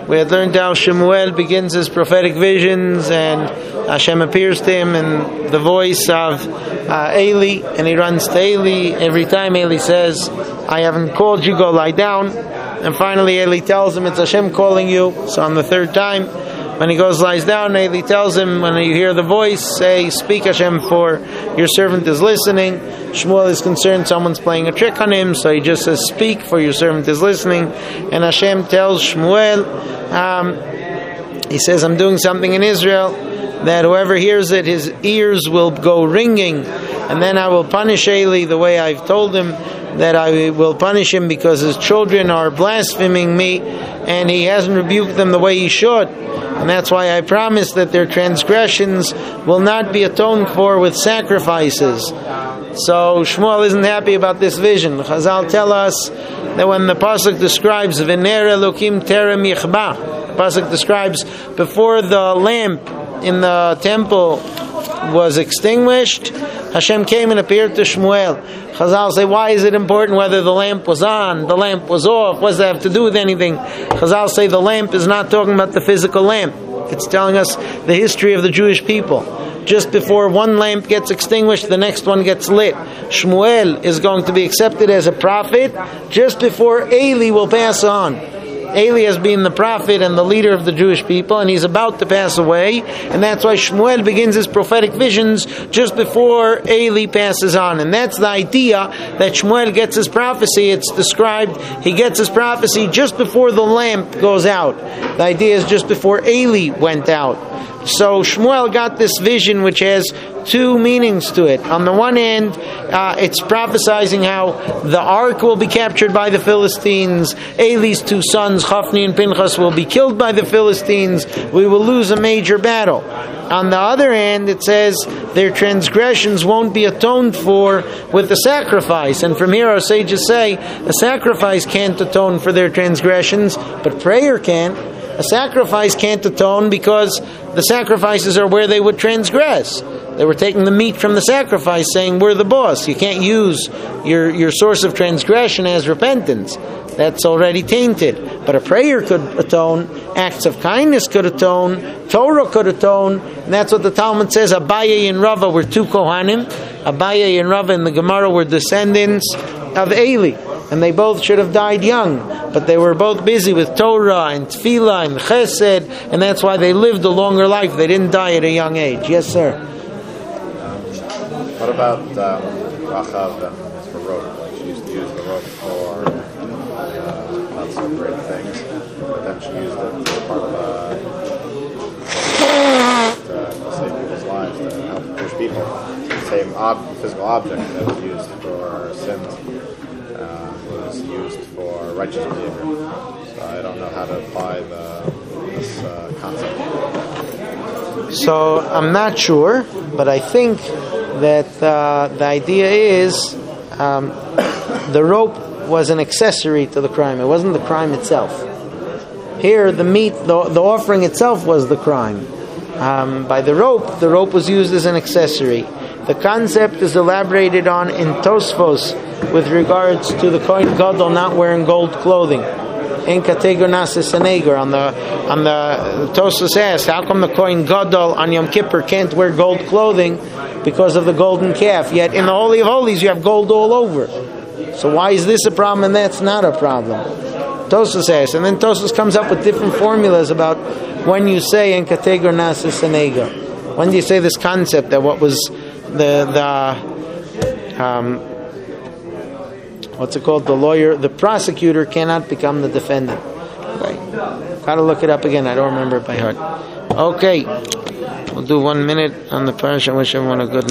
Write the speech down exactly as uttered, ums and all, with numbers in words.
We had learned how Shemuel begins his prophetic visions, and Hashem appears to him in the voice of uh, Eli, and he runs to Eli. Every time Eli says, I haven't called you, go lie down. And finally Eli tells him, it's Hashem calling you. So on the third time, when he goes lies down, Eli tells him, when you hear the voice, say, speak Hashem, for your servant is listening. Shmuel is concerned someone's playing a trick on him, so he just says, speak, for your servant is listening. And Hashem tells Shmuel, um, he says, I'm doing something in Israel, that whoever hears it, his ears will go ringing, and then I will punish Eli the way I've told him that I will punish him, because his children are blaspheming me, and he hasn't rebuked them the way he should. And that's why I promise that their transgressions will not be atoned for with sacrifices. So Shmuel isn't happy about this vision. Chazal tell us that when the pasuk describes V'ner Elokim terem yichba, the pasuk describes before the lamp in the temple was extinguished, Hashem came and appeared to Shmuel. Chazal say, why is it important whether the lamp was on, the lamp was off? What does that have to do with anything? Chazal say the lamp is not talking about the physical lamp. It's telling us the history of the Jewish people. Just before one lamp gets extinguished, the next one gets lit. Shmuel is going to be accepted as a prophet just before Eli will pass on. Eli has been the prophet and the leader of the Jewish people, and he's about to pass away, and that's why Shmuel begins his prophetic visions just before Eli passes on. And that's the idea that Shmuel gets his prophecy. It's described, he gets his prophecy just before the lamp goes out. The idea is just before Eli went out. So Shmuel got this vision which has two meanings to it. On the one hand, uh, it's prophesizing how the ark will be captured by the Philistines. Eli's two sons, Hophni and Pinchas, will be killed by the Philistines. We will lose a major battle. On the other hand, it says their transgressions won't be atoned for with the sacrifice. And from here our sages say a sacrifice can't atone for their transgressions, but prayer can. A sacrifice can't atone because the sacrifices are where they would transgress. They were taking the meat from the sacrifice, saying, we're the boss. You can't use your, your source of transgression as repentance. That's already tainted. But a prayer could atone, acts of kindness could atone, Torah could atone, and that's what the Talmud says. Abaye and Rava were two Kohanim. Abaye and Rava in the Gemara were descendants of Eli. And they both should have died young, but they were both busy with Torah and Tefillah and Chesed, and that's why they lived a longer life. They didn't die at a young age. Yes, sir. Um, what about um, Rachav and for rope? Like she used to use the rope for uh, not so great things, but then she used it for part of uh, to save people's lives, to help push people. The same ob- physical object that was used for sins was used for righteous behavior. So I don't know how to apply the, this uh, concept. So I'm not sure, but I think that uh, the idea is um, the rope was an accessory to the crime. It wasn't the crime itself. Here, the meat, the, the offering itself was the crime. Um, by the rope, the rope was used as an accessory. The concept is elaborated on in Tosfos with regards to the Kohen Gadol not wearing gold clothing. In Kategor Nasis Anegar, on the on the Tosfos asks, how come the Kohen Gadol on Yom Kippur can't wear gold clothing because of the golden calf? Yet in the Holy of Holies you have gold all over. So why is this a problem and that's not a problem? Tosfos asks, and then Tosfos comes up with different formulas about when you say in Kategor Nasis Anegar. When do you say this concept that what was the the um, what's it called? The lawyer, the prosecutor cannot become the defendant. Okay, gotta look it up again. I don't remember it by heart. Okay, we'll do one minute on the parasha. Wish everyone a good night.